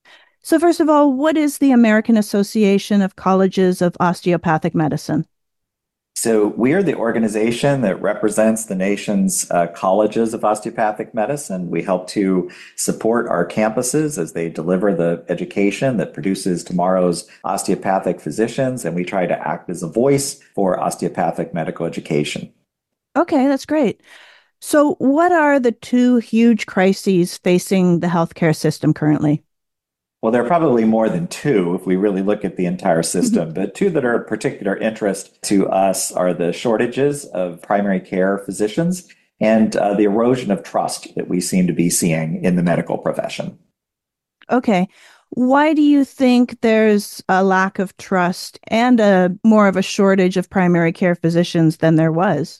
So first of all, what is the American Association of Colleges of Osteopathic Medicine? So we are the organization that represents the nation's uh, colleges of osteopathic medicine. We help to support our campuses as they deliver the education that produces tomorrow's osteopathic physicians, and we try to act as a voice for osteopathic medical education. Okay, that's great. So what are the two huge crises facing the healthcare system currently? Well, there are probably more than two if we really look at the entire system, but two that are of particular interest to us are the shortages of primary care physicians and uh, the erosion of trust that we seem to be seeing in the medical profession. Okay. Why do you think there's a lack of trust and a more of a shortage of primary care physicians than there was?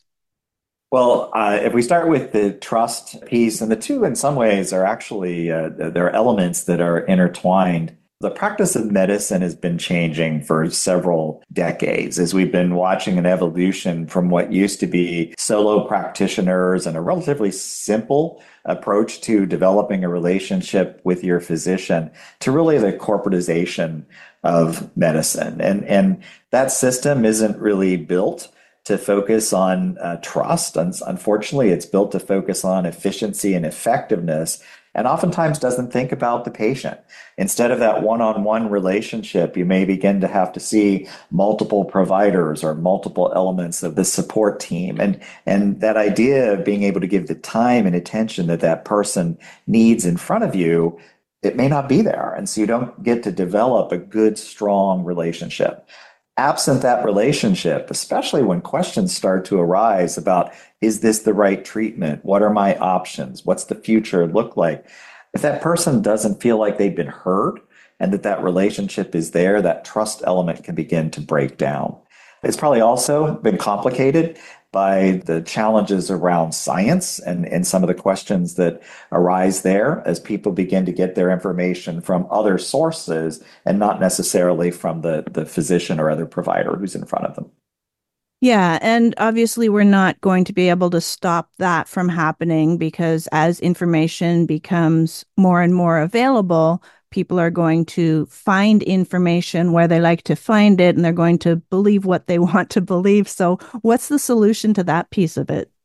Well, uh, if we start with the trust piece, and the two in some ways are actually, uh, there are elements that are intertwined. The practice of medicine has been changing for several decades as we've been watching an evolution from what used to be solo practitioners and a relatively simple approach to developing a relationship with your physician to really the corporatization of medicine. And, and that system isn't really built to focus on uh, trust. And unfortunately, it's built to focus on efficiency and effectiveness, and oftentimes doesn't think about the patient. Instead of that one-on-one relationship, you may begin to have to see multiple providers or multiple elements of the support team. And, and that idea of being able to give the time and attention that that person needs in front of you, it may not be there. And so you don't get to develop a good, strong relationship. Absent that relationship, especially when questions start to arise about, is this the right treatment? What are my options? What's the future look like? If that person doesn't feel like they've been heard and that that relationship is there, that trust element can begin to break down. It's probably also been complicated by the challenges around science and, and some of the questions that arise there as people begin to get their information from other sources and not necessarily from the, the physician or other provider who's in front of them. Yeah, and obviously we're not going to be able to stop that from happening because as information becomes more and more available, people are going to find information where they like to find it, and they're going to believe what they want to believe. So what's the solution to that piece of it?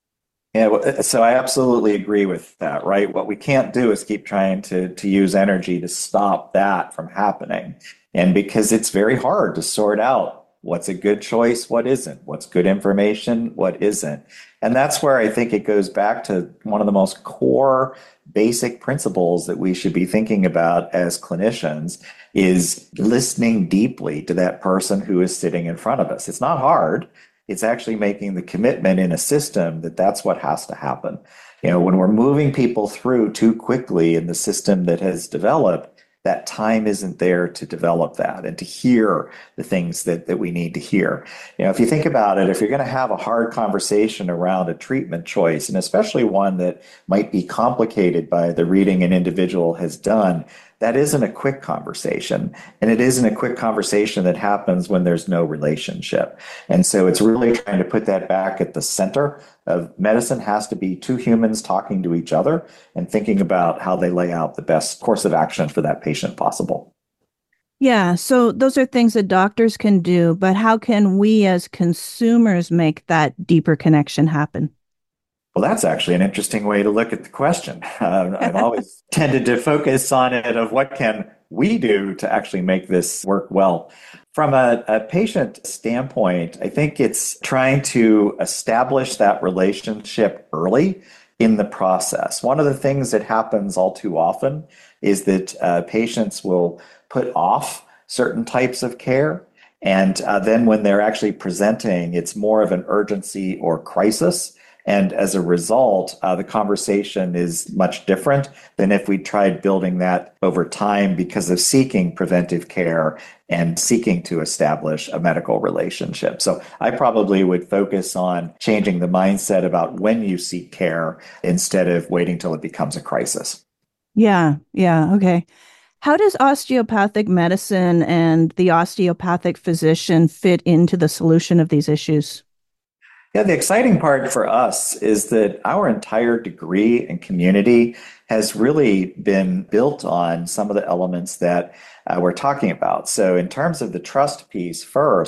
Yeah, so I absolutely agree with that, right? What we can't do is keep trying to, to use energy to stop that from happening. And because it's very hard to sort out what's a good choice, what isn't, what's good information, what isn't. And that's where I think it goes back to one of the most core basic principles that we should be thinking about as clinicians is listening deeply to that person who is sitting in front of us. It's not hard. It's actually making the commitment in a system that that's what has to happen. You know, when we're moving people through too quickly in the system that has developed, that time isn't there to develop that and to hear the things that, that we need to hear. You know, if you think about it, if you're going to have a hard conversation around a treatment choice, and especially one that might be complicated by the reading an individual has done, that isn't a quick conversation. And it isn't a quick conversation that happens when there's no relationship. And so it's really trying to put that back at the center of medicine. Has to be two humans talking to each other and thinking about how they lay out the best course of action for that patient possible. Yeah, so those are things that doctors can do, but how can we as consumers make that deeper connection happen? Well, that's actually an interesting way to look at the question. Uh, I've always tended to focus on it of what can we do to actually make this work well. From a, a patient standpoint, I think it's trying to establish that relationship early in the process. One of the things that happens all too often is that uh, patients will put off certain types of care. And uh, then when they're actually presenting, it's more of an urgency or crisis. And as a result, uh, the conversation is much different than if we tried building that over time because of seeking preventive care and seeking to establish a medical relationship. So I probably would focus on changing the mindset about when you seek care instead of waiting till it becomes a crisis. Yeah, yeah, okay. How does osteopathic medicine and the osteopathic physician fit into the solution of these issues? Yeah, the exciting part for us is that our entire degree and community has really been built on some of the elements that uh, we're talking about. So in terms of the trust piece first,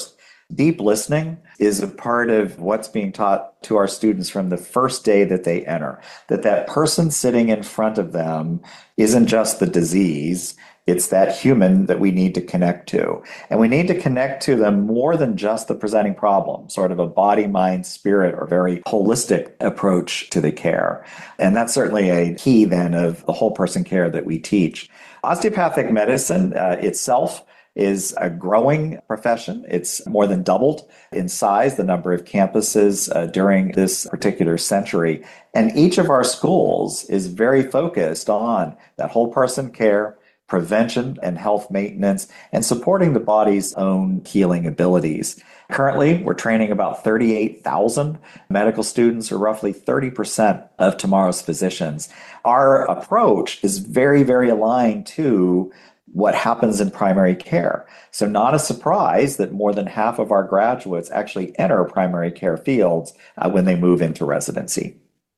Deep listening is a part of what's being taught to our students from the first day that they enter, that that person sitting in front of them isn't just the disease, it's that human that we need to connect to. And we need to connect to them more than just the presenting problem, sort of a body, mind, spirit, or very holistic approach to the care. And that's certainly a key then of the whole person care that we teach. Osteopathic medicine uh, itself is a growing profession. It's more than doubled in size, the number of campuses uh, during this particular century. And each of our schools is very focused on that whole person care, prevention and health maintenance, and supporting the body's own healing abilities. Currently, we're training about thirty-eight thousand medical students, or roughly thirty percent of tomorrow's physicians. Our approach is very, very aligned to what happens in primary care. So not a surprise that more than half of our graduates actually enter primary care fields uh, when they move into residency.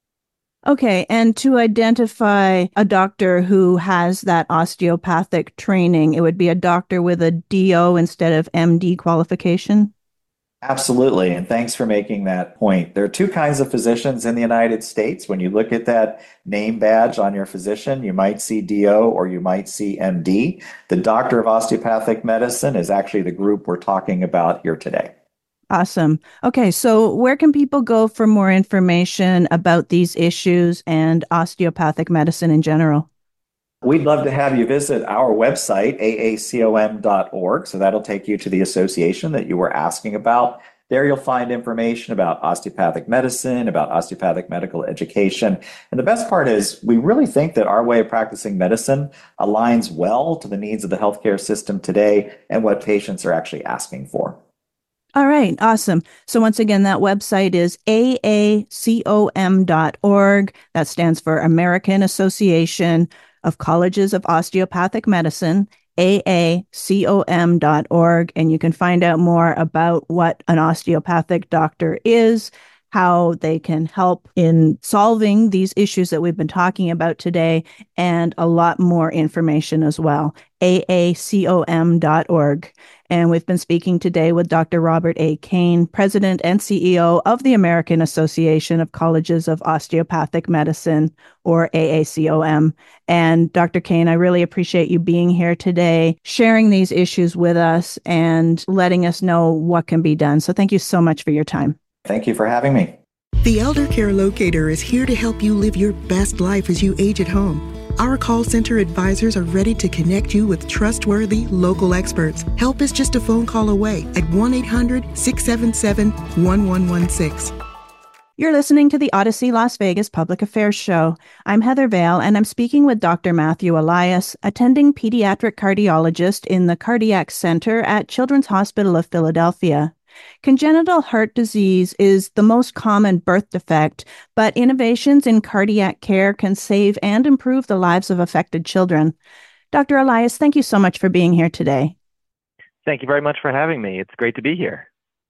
Okay, and to identify a doctor who has that osteopathic training, it would be a doctor with a D O instead of M D qualification? Absolutely, and thanks for making that point. There are two kinds of physicians in the United States. When you look at that name badge on your physician, you might see D O or you might see M D. The Doctor of Osteopathic Medicine is actually the group we're talking about here today. Awesome. Okay, so where can people go for more information about these issues and osteopathic medicine in general? We'd love to have you visit our website, A A C O M dot org. So that'll take you to the association that you were asking about. There you'll find information about osteopathic medicine, about osteopathic medical education. And the best part is we really think that our way of practicing medicine aligns well to the needs of the healthcare system today and what patients are actually asking for. All right, awesome. So once again, that website is A A C O M dot org. That stands for American Association of Colleges of Osteopathic Medicine, A A C O M dot org. And you can find out more about what an osteopathic doctor is, how they can help in solving these issues that we've been talking about today, and a lot more information as well. A A C O M dot org. And we've been speaking today with Doctor Robert A. Kane, President and C E O of the American Association of Colleges of Osteopathic Medicine, or A A C O M. And Doctor Kane, I really appreciate you being here today, sharing these issues with us and letting us know what can be done. So thank you so much for your time. Thank you for having me. The Elder Care Locator is here to help you live your best life as you age at home. Our call center advisors are ready to connect you with trustworthy local experts. Help is just a phone call away at one eight hundred, six seven seven, one one one six. You're listening to the Odyssey Las Vegas Public Affairs Show. I'm Heather Vale, and I'm speaking with Doctor Matthew Elias, attending pediatric cardiologist in the Cardiac Center at Children's Hospital of Philadelphia. Congenital heart disease is the most common birth defect, but innovations in cardiac care can save and improve the lives of affected children. Doctor Elias, thank you so much for being here today. Thank you very much for having me. It's great to be here.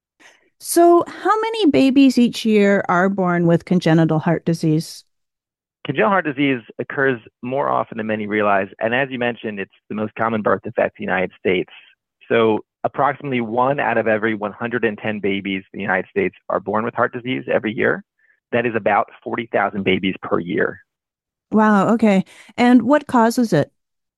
So, how many babies each year are born with congenital heart disease? Congenital heart disease occurs more often than many realize, and as you mentioned, it's the most common birth defect in the United States. So, approximately one out of every one hundred ten babies in the United States are born with heart disease every year. That is about forty thousand babies per year. Wow, okay. And what causes it?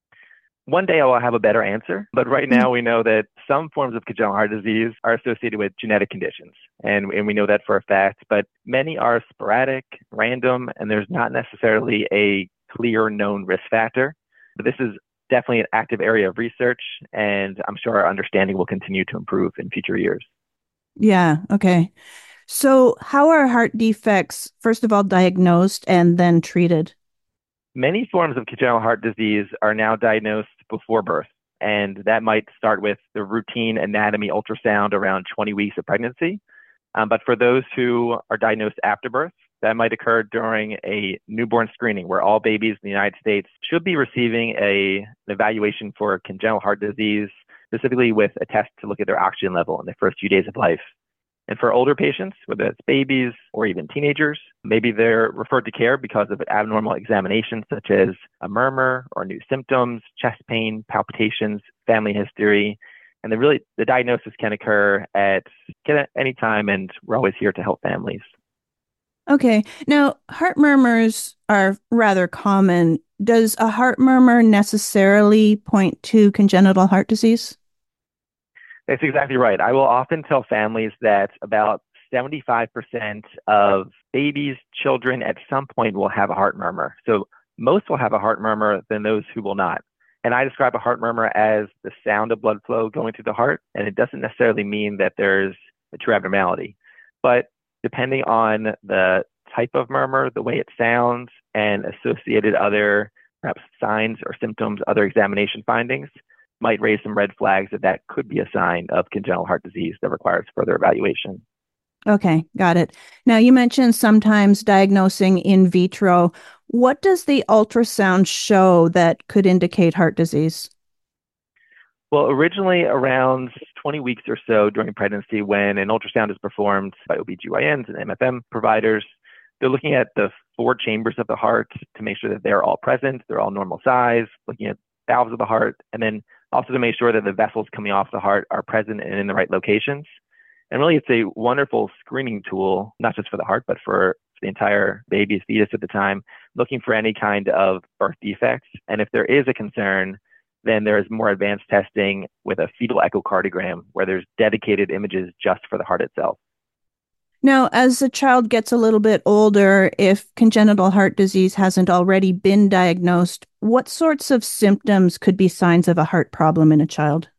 One day I will have a better answer, but right now we know that some forms of congenital heart disease are associated with genetic conditions, and, and we know that for a fact, but many are sporadic, random, and there's not necessarily a clear known risk factor. But this is definitely an active area of research, and I'm sure our understanding will continue to improve in future years. Yeah, okay. So how are heart defects, first of all, diagnosed and then treated? Many forms of congenital heart disease are now diagnosed before birth, and that might start with the routine anatomy ultrasound around twenty weeks of pregnancy. Um, but for those who are diagnosed after birth, that might occur during a newborn screening where all babies in the United States should be receiving a, an evaluation for congenital heart disease, specifically with a test to look at their oxygen level in the first few days of life. And for older patients, whether it's babies or even teenagers, maybe they're referred to care because of abnormal examinations such as a murmur or new symptoms, chest pain, palpitations, family history. And the really the diagnosis can occur at, at any time, and we're always here to help families. Okay. Now, heart murmurs are rather common. Does a heart murmur necessarily point to congenital heart disease? That's exactly right. I will often tell families that about seventy-five percent of babies, children at some point will have a heart murmur. So most will have a heart murmur than those who will not. And I describe a heart murmur as the sound of blood flow going through the heart. And it doesn't necessarily mean that there's a true abnormality. But depending on the type of murmur, the way it sounds, and associated other perhaps signs or symptoms, other examination findings, might raise some red flags that that could be a sign of congenital heart disease that requires further evaluation. Okay, got it. Now, you mentioned sometimes diagnosing in vitro. What does the ultrasound show that could indicate heart disease? Well, originally around twenty weeks or so during pregnancy, when an ultrasound is performed by O B G Y Ns and M F M providers, they're looking at the four chambers of the heart to make sure that they're all present, they're all normal size, looking at valves of the heart, and then also to make sure that the vessels coming off the heart are present and in the right locations. And really, it's a wonderful screening tool, not just for the heart, but for the entire baby's fetus at the time, looking for any kind of birth defects. And if there is a concern, then there is more advanced testing with a fetal echocardiogram, where there's dedicated images just for the heart itself. Now, as a child gets a little bit older, if congenital heart disease hasn't already been diagnosed, what sorts of symptoms could be signs of a heart problem in a child?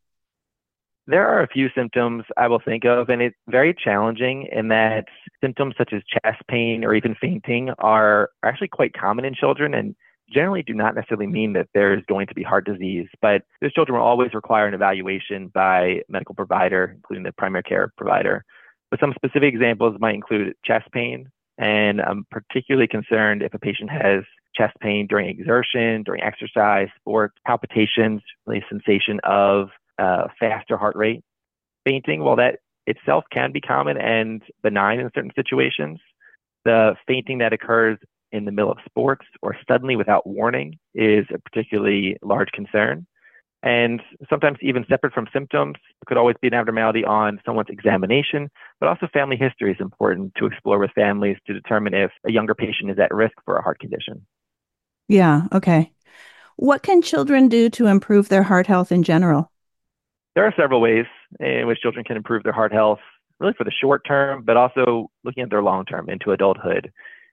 There are a few symptoms I will think of, and it's very challenging in that symptoms such as chest pain or even fainting are actually quite common in children and generally do not necessarily mean that there's going to be heart disease. But those children will always require an evaluation by a medical provider, including the primary care provider. But some specific examples might include chest pain, and I'm particularly concerned if a patient has chest pain during exertion, during exercise, sport, palpitations, really sensation of uh, faster heart rate. Fainting, while that itself can be common and benign in certain situations, the fainting that occurs in the middle of sports or suddenly without warning is a particularly large concern. And sometimes even separate from symptoms, it could always be an abnormality on someone's examination, but also family history is important to explore with families to determine if a younger patient is at risk for a heart condition. Yeah, okay. What can children do to improve their heart health in general? There are several ways in which children can improve their heart health, really for the short term, but also looking at their long term into adulthood.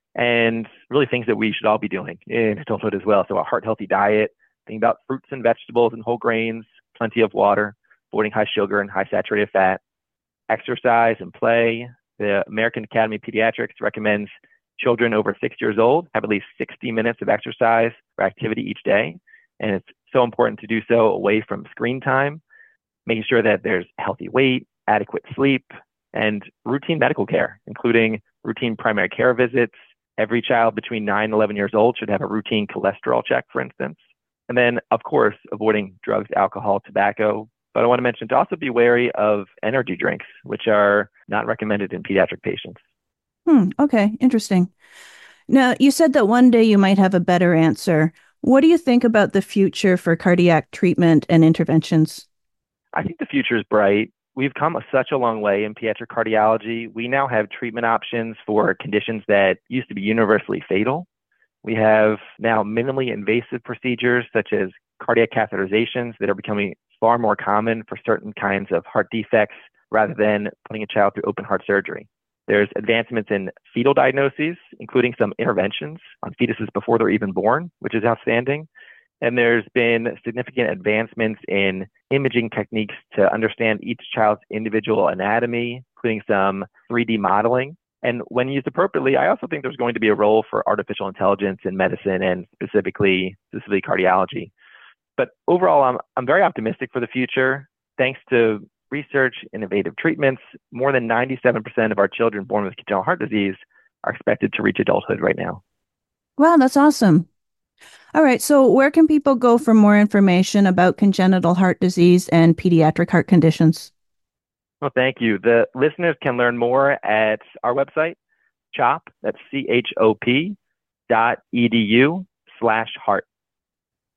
And really things that we should all be doing in adulthood as well. So a heart healthy diet, thinking about fruits and vegetables and whole grains, plenty of water, avoiding high sugar and high saturated fat, exercise and play. The American Academy of Pediatrics recommends children over six years old have at least sixty minutes of exercise or activity each day. And it's so important to do so away from screen time, making sure that there's healthy weight, adequate sleep, and routine medical care, including routine primary care visits. Every child between nine and eleven years old should have a routine cholesterol check, for instance. And then, of course, avoiding drugs, alcohol, tobacco. But I want to mention to also be wary of energy drinks, which are not recommended in pediatric patients. Hmm, okay, interesting. Now, you said that one day you might have a better answer. What do you think about the future for cardiac treatment and interventions? I think the future is bright. We've come such a long way in pediatric cardiology. We now have treatment options for conditions that used to be universally fatal. We have now minimally invasive procedures such as cardiac catheterizations that are becoming far more common for certain kinds of heart defects rather than putting a child through open heart surgery. There's advancements in fetal diagnoses, including some interventions on fetuses before they're even born, which is outstanding. And there's been significant advancements in imaging techniques to understand each child's individual anatomy, including some three D modeling. And when used appropriately, I also think there's going to be a role for artificial intelligence in medicine and specifically, specifically cardiology. But overall, I'm, I'm very optimistic for the future. Thanks to research, innovative treatments, more than ninety-seven percent of our children born with congenital heart disease are expected to reach adulthood right now. Wow, that's awesome. All right, so where can people go for more information about congenital heart disease and pediatric heart conditions? Well, thank you. The listeners can learn more at our website, CHOP, that's C H O P dot E D U slash heart.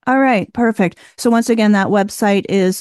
All right, perfect. So once again, that website is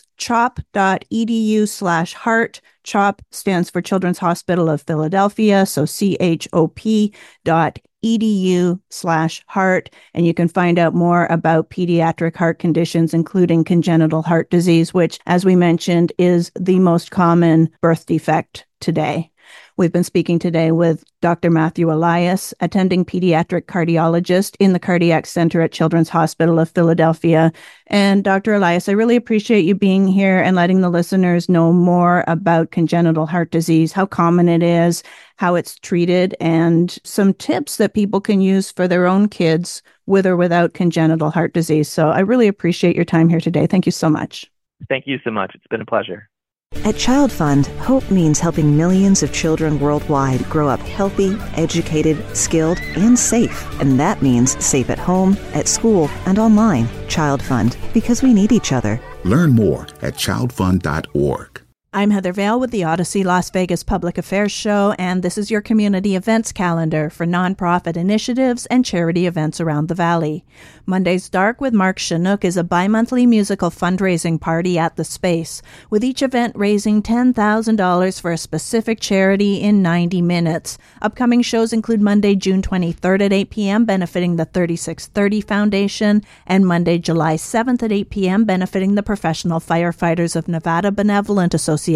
chop.edu slash heart. CHOP stands for Children's Hospital of Philadelphia, so C H O P dot edu slash heart. And you can find out more about pediatric heart conditions, including congenital heart disease, which, as we mentioned, is the most common birth defect today. We've been speaking today with Doctor Matthew Elias, attending pediatric cardiologist in the Cardiac Center at Children's Hospital of Philadelphia. And Doctor Elias, I really appreciate you being here and letting the listeners know more about congenital heart disease, how common it is, how it's treated, and some tips that people can use for their own kids with or without congenital heart disease. So I really appreciate your time here today. Thank you so much. Thank you so much. It's been a pleasure. At Child Fund, hope means helping millions of children worldwide grow up healthy, educated, skilled, and safe. And that means safe at home, at school, and online. Child Fund, because we need each other. Learn more at child fund dot org. I'm Heather Vale with the Odyssey Las Vegas Public Affairs Show, and this is your community events calendar for nonprofit initiatives and charity events around the Valley. Monday's Dark with Mark Chinook is a bi-monthly musical fundraising party at the Space, with each event raising ten thousand dollars for a specific charity in ninety minutes. Upcoming shows include Monday, June twenty-third at eight p.m. benefiting the thirty-six thirty Foundation, and Monday, July seventh at eight p.m. benefiting the Professional Firefighters of Nevada Benevolent Association.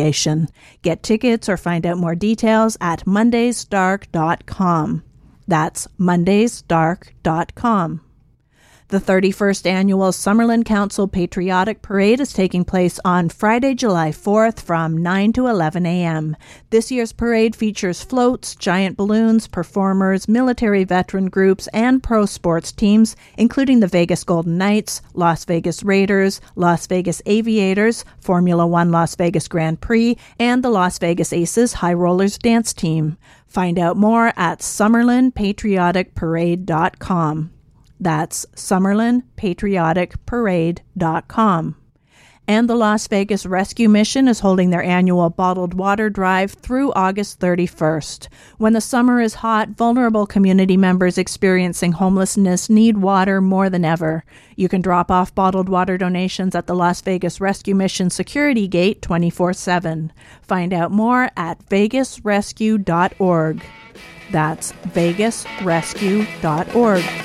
Get tickets or find out more details at mondays dark dot com. That's mondays dark dot com. The thirty-first Annual Summerlin Council Patriotic Parade is taking place on Friday, July fourth from nine to eleven a.m. This year's parade features floats, giant balloons, performers, military veteran groups, and pro sports teams, including the Vegas Golden Knights, Las Vegas Raiders, Las Vegas Aviators, Formula One Las Vegas Grand Prix, and the Las Vegas Aces High Rollers dance team. Find out more at summerlin patriotic parade dot com. That's summerlin patriotic parade dot com. And the Las Vegas Rescue Mission is holding their annual bottled water drive through August thirty-first. When the summer is hot, vulnerable community members experiencing homelessness need water more than ever. You can drop off bottled water donations at the Las Vegas Rescue Mission security gate twenty-four seven. Find out more at vegas rescue dot org. That's vegas rescue dot org.